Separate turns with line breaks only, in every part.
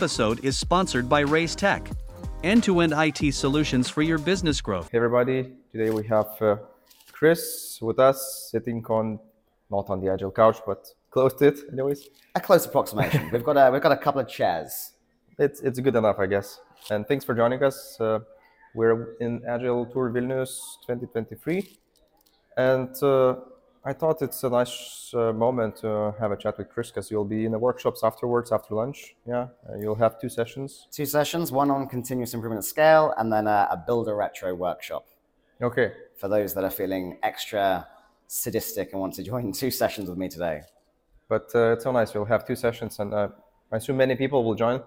episode is sponsored by Raise Tech, end-to-end IT solutions for your business growth.
Hey everybody, today we have Chris with us, sitting not on the Agile couch, but close to it anyways.
A close approximation. We've got a couple of chairs.
It's good enough, I guess. And thanks for joining us. We're in Agile Tour Vilnius 2023. And I thought it's a nice moment to have a chat with Chris, because you'll be in the workshops afterwards, after lunch. Yeah, you'll have 2 sessions.
2 sessions, one on continuous improvement at scale, and then a builder retro workshop.
Okay.
For those that are feeling extra sadistic and want to join 2 sessions with me today.
But it's so nice. We'll have 2 sessions, and I assume many people will join.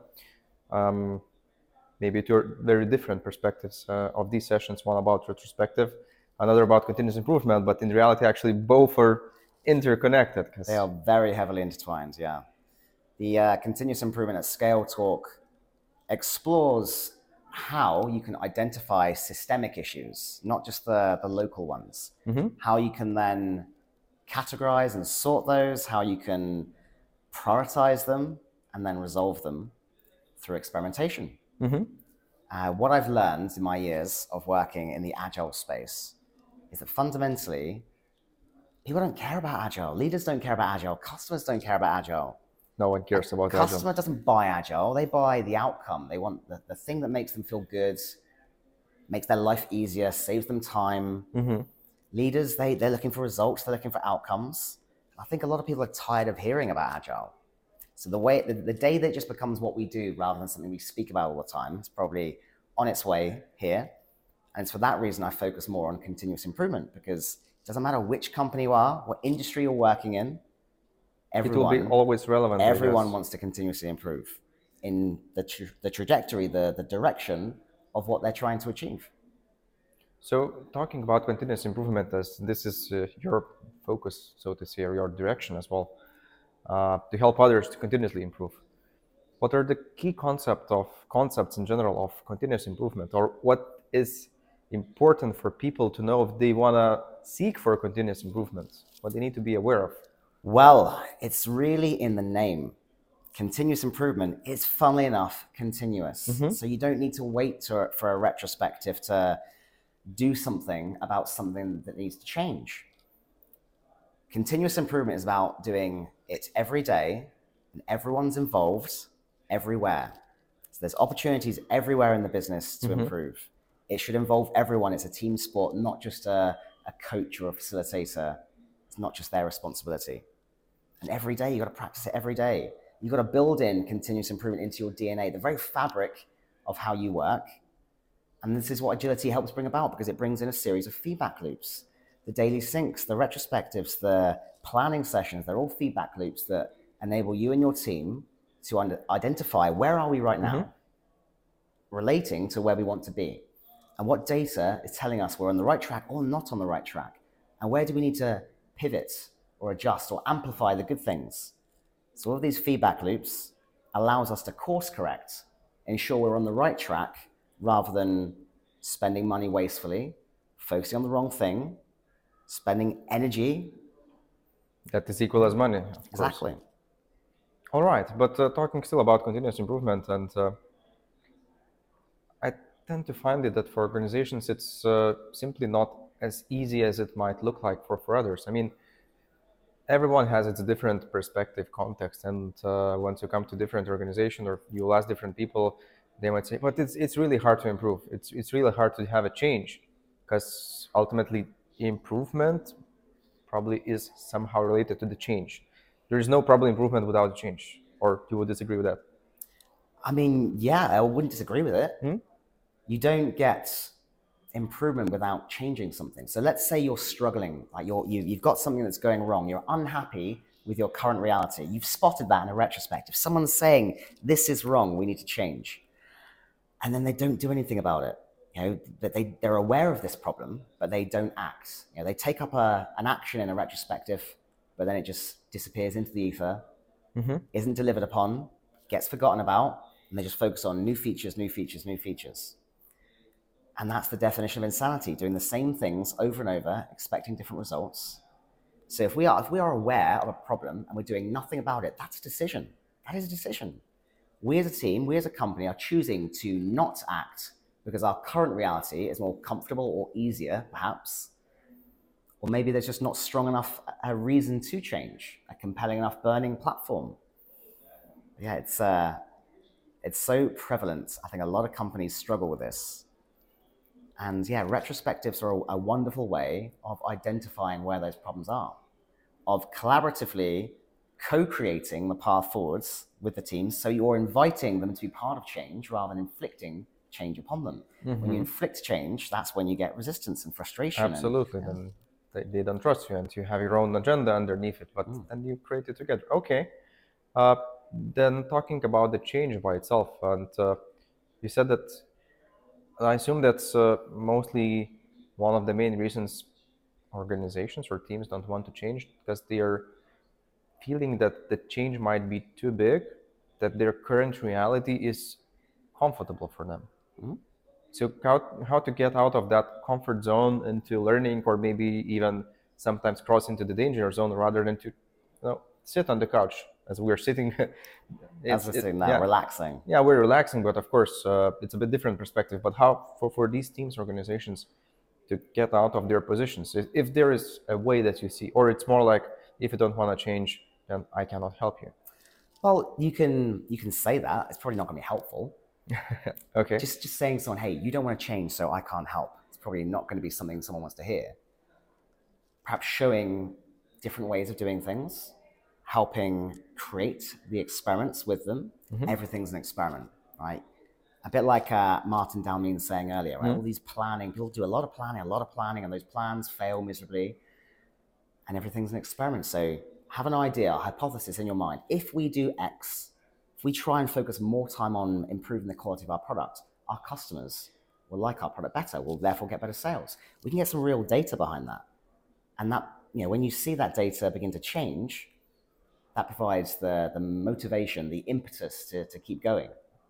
Maybe 2 very different perspectives of these sessions. One about retrospective, another about continuous improvement, but in reality, actually, both are interconnected.
They are very heavily intertwined, yeah. The continuous improvement at scale talk explores how you can identify systemic issues, not just the local ones.
Mm-hmm.
How you can then categorize and sort those, how you can prioritize them, and then resolve them through experimentation.
Mm-hmm.
What I've learned in my years of working in the Agile space is that fundamentally, people don't care about Agile. Leaders don't care about Agile. Customers don't care about Agile.
No one cares about Agile.
Customer doesn't buy Agile. They buy the outcome. They want the thing that makes them feel good, makes their life easier, saves them time.
Mm-hmm.
Leaders, they're looking for results. They're looking for outcomes. I think a lot of people are tired of hearing about Agile. So the day that it just becomes what we do rather than something we speak about all the time, it's probably on its way here. And it's for that reason I focus more on continuous improvement, because it doesn't matter which company you are, what industry you're working in,
it will be always relevant.
Everyone wants to continuously improve in the trajectory, the direction of what they're trying to achieve.
So talking about continuous improvement, as this is your focus, so to say, or your direction as well, to help others to continuously improve. What are the key concepts in general of continuous improvement, or what is important for people to know if they want to seek for continuous improvement? What they need to be aware of?
Well, it's really in the name. Continuous improvement is, funnily enough, continuous.
Mm-hmm.
So you don't need to wait for a retrospective to do something about something that needs to change. Continuous improvement is about doing it every day, and everyone's involved everywhere. So there's opportunities everywhere in the business to
mm-hmm.
improve. It should involve everyone. It's a team sport, not just a coach or a facilitator. It's not just their responsibility. And every day, you got to practice it every day. You've got to build in continuous improvement into your DNA, the very fabric of how you work. And this is what agility helps bring about, because it brings in a series of feedback loops. The daily syncs, the retrospectives, the planning sessions, they're all feedback loops that enable you and your team to identify where are we right now, mm-hmm. relating to where we want to be, and what data is telling us we're on the right track or not on the right track, and where do we need to pivot or adjust or amplify the good things. So all of these feedback loops allows us to course correct, ensure we're on the right track, rather than spending money wastefully, focusing on the wrong thing, spending energy.
That is equal as money.
Exactly.
Course. All right, but talking still about continuous improvement, and I tend to find it that for organizations, it's simply not as easy as it might look like for others. I mean, everyone has its different perspective, context, and once you come to different organization or you ask different people, they might say, but it's really hard to improve. It's really hard to have a change, because ultimately improvement probably is somehow related to the change. There is no probably improvement without change, or you would disagree with that?
I mean, yeah, I wouldn't disagree with it.
Hmm?
You don't get improvement without changing something. So let's say you're struggling, like you've got something that's going wrong. You're unhappy with your current reality. You've spotted that in a retrospective. Someone's saying, this is wrong, we need to change. And then they don't do anything about it. You know, that they're aware of this problem, but they don't act. You know, they take up an action in a retrospective, but then it just disappears into the ether,
mm-hmm.
isn't delivered upon, gets forgotten about, and they just focus on new features, new features, new features. And that's the definition of insanity, doing the same things over and over, expecting different results. So if we are aware of a problem and we're doing nothing about it, that's a decision. That is a decision. we as a team, we as a company are choosing to not act because our current reality is more comfortable or easier, perhaps, or maybe there's just not strong enough a reason to change, a compelling enough burning platform. Yeah, it's so prevalent. I think a lot of companies struggle with this. And yeah, retrospectives are a wonderful way of identifying where those problems are, of collaboratively co-creating the path forwards with the teams. So you're inviting them to be part of change rather than inflicting change upon them. When you inflict change, that's when you get resistance and frustration.
Absolutely. Then they don't trust you, and you have your own agenda underneath it, but then you create it together. Okay. Then talking about the change by itself, and you said that, I assume that's mostly one of the main reasons organizations or teams don't want to change, because they are feeling that the change might be too big, that their current reality is comfortable for them. So how to get out of that comfort zone into learning, or maybe even sometimes cross into the danger zone, rather than to sit on the couch as we're sitting.
Relaxing.
Yeah, we're relaxing, but of course it's a bit different perspective. But how for these teams, organizations, to get out of their positions, if there is a way that you see, or it's more like, if you don't want to change, then I cannot help you.
Well, you can say that. It's probably not going to be helpful.
Okay.
Just saying to someone, hey, you don't want to change, so I can't help. It's probably not going to be something someone wants to hear. Perhaps showing different ways of doing things, helping create the experiments with them. Everything's an experiment, right? A bit like Martin Dalmeen saying earlier, right? All these planning, people do a lot of planning, and those plans fail miserably, and everything's an experiment. So have an idea, a hypothesis in your mind. If we do X, if we try and focus more time on improving the quality of our product, our customers will like our product better, will therefore get better sales. We can get some real data behind that. And that, when you see that data begin to change, that provides the motivation, the impetus to keep going.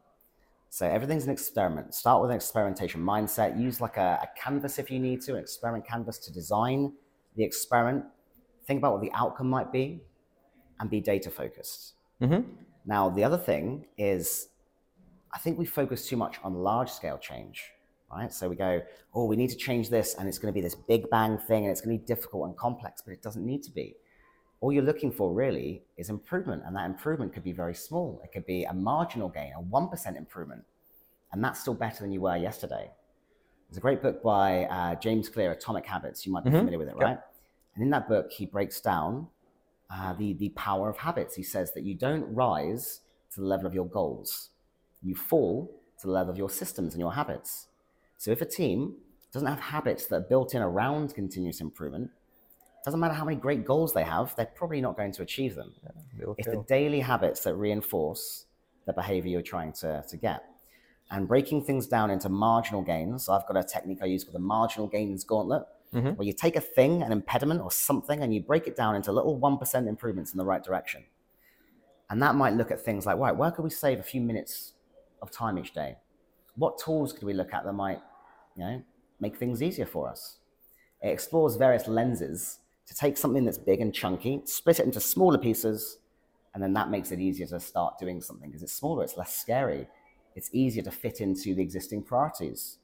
So everything's an experiment. Start with an experimentation mindset. Use like a canvas if you need to, an experiment canvas to design the experiment. Think about what the outcome might be, and be data focused. Now, the other thing is, I think we focus too much on large scale change, right? So we go, oh, we need to change this, and it's going to be this big bang thing, and it's going to be difficult and complex, but it doesn't need to be. All you're looking for really is improvement, and that improvement could be very small. It could be a marginal gain, a 1% improvement, and that's still better than you were yesterday. There's a great book by James Clear, Atomic Habits. You might be familiar with it, right? And in that book, he breaks down the power of habits. He says that you don't rise to the level of your goals. You fall to the level of your systems and your habits. So if a team doesn't have habits that are built in around continuous improvement, doesn't matter how many great goals they have, they're probably not going to achieve them. It's the daily habits that reinforce the behavior you're trying to get. And breaking things down into marginal gains, I've got a technique I use called the marginal gains gauntlet, where you take a thing, an impediment or something, and you break it down into little 1% improvements in the right direction. And that might look at things like, right, where could we save a few minutes of time each day? What tools could we look at that might, make things easier for us? It explores various lenses to take something that's big and chunky, split it into smaller pieces, and then that makes it easier to start doing something because it's smaller, it's less scary, it's easier to fit into the existing priorities.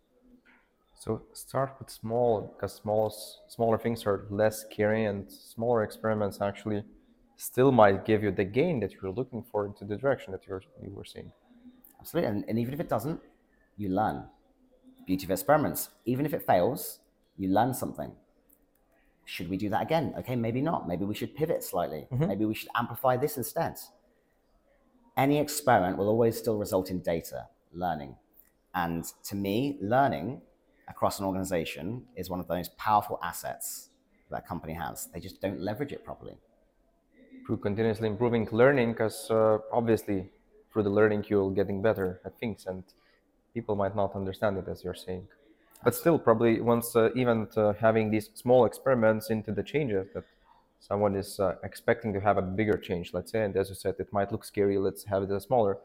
So start with small, because smaller things are less scary, and smaller experiments actually still might give you the gain that you're looking for into the direction that you were seeing.
Absolutely, and even if it doesn't, you learn. Beauty of experiments. Even if it fails, you learn something. Should we do that again? Okay, maybe not. Maybe we should pivot slightly. Maybe we should amplify this instead. Any experiment will always still result in data, learning. And to me, learning across an organization is one of the most powerful assets that a company has. They just don't leverage it properly.
Through continuously improving learning, because obviously through the learning you're getting better at things, and people might not understand it as you're saying. But still, probably once even having these small experiments into the changes that someone is expecting to have a bigger change, let's say, and as you said, it might look scary, let's have it smaller.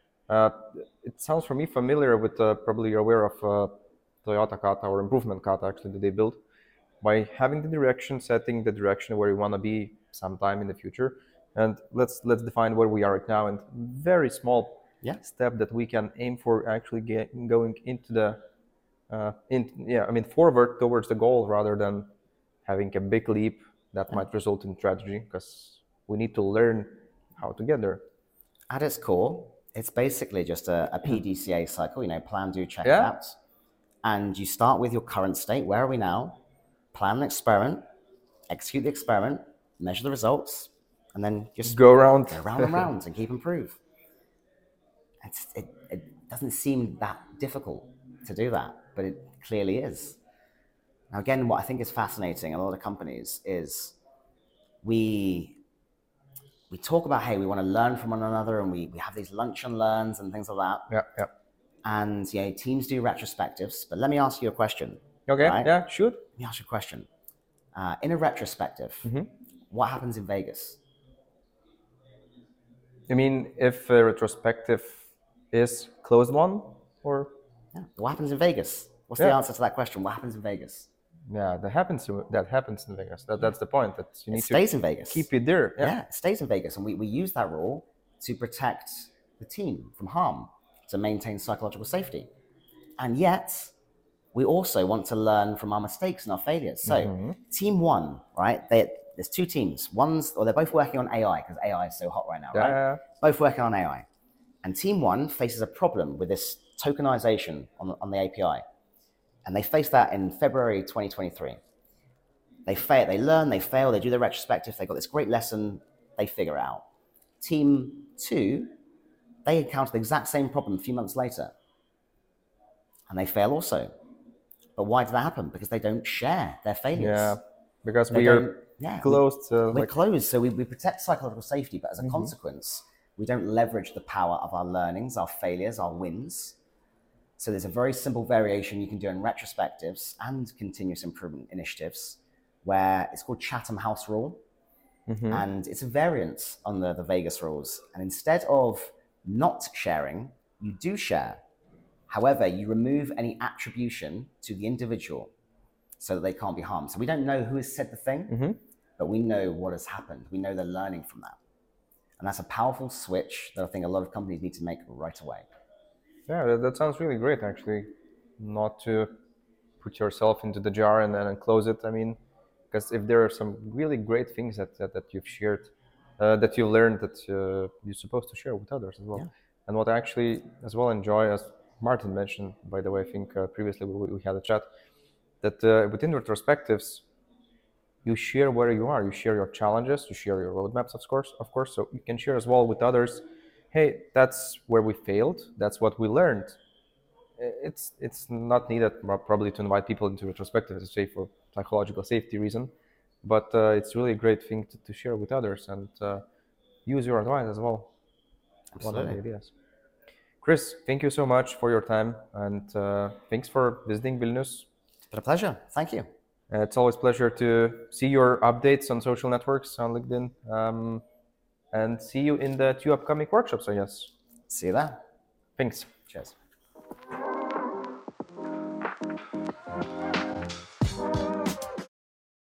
It sounds for me familiar with, probably you're aware of Toyota Kata, or improvement kata actually, that they built. By having the direction, setting the direction where you want to be sometime in the future, and let's define where we are right now, and very small step that we can aim for, actually going into the forward towards the goal, rather than having a big leap that might result in tragedy, because we need to learn how to get there.
At its core, it's basically just a PDCA cycle, plan, do, check,
Yeah.
adapt. And you start with your current state. Where are we now? Plan an experiment, execute the experiment, measure the results, and then just
Go around
and round and keep improve. It doesn't seem that difficult to do that, but it clearly is. Now, again, what I think is fascinating in a lot of companies is we talk about, hey, we want to learn from one another, and we have these lunch and learns and things like that.
Yeah.
And teams do retrospectives. But let me ask you a question.
Okay.
Right?
Yeah, shoot.
Let me ask you a question. In a retrospective, what happens in Vegas?
I mean, if a retrospective is closed one, or
what happens in Vegas? What's the answer to that question? What happens in Vegas?
Yeah, that happens in Vegas. That's the point. That you need
it stays in Vegas.
Keep it there.
Yeah, it stays in Vegas, and we use that rule to protect the team from harm, to maintain psychological safety. And yet, we also want to learn from our mistakes and our failures. So, team one, right? There's two teams. They're both working on AI, because AI is so hot right now, right?
Yeah.
Both working on AI. And team one faces a problem with this tokenization on the API. And they face that in February 2023. They fail, they learn, they fail, they do their retrospective, they got this great lesson, they figure it out. Team two, they encounter the exact same problem a few months later. And they fail also. But why did that happen? Because they don't share their failures.
Yeah, because we are closed.
We're closed, so we protect psychological safety, but as a consequence, we don't leverage the power of our learnings, our failures, our wins. So there's a very simple variation you can do in retrospectives and continuous improvement initiatives, where it's called Chatham House Rule. And it's a variant on the Vegas rules. And instead of not sharing, you do share. However, you remove any attribution to the individual so that they can't be harmed. So we don't know who has said the thing, but we know what has happened. We know they're learning from that. And that's a powerful switch that I think a lot of companies need to make right away.
Yeah, that sounds really great, actually. Not to put yourself into the jar and then close it. I mean, because if there are some really great things that you've shared, that you learned, that you're supposed to share with others as well. Yeah. And what I actually as well enjoy, as Martin mentioned, by the way, I think previously we had a chat, that within retrospectives, you share where you are, you share your challenges, you share your roadmaps, of course, so you can share as well with others. Hey, that's where we failed. That's what we learned. It's not needed probably to invite people into retrospective, to say, for psychological safety reason, but it's really a great thing to share with others and use your advice as well.
Absolutely.
One of the ideas. Chris, thank you so much for your time, and thanks for visiting Vilnius.
It's been a pleasure. Thank you.
It's always a pleasure to see your updates on social networks, on LinkedIn. And see you in the 2 upcoming workshops, I guess.
See you there.
Thanks.
Cheers.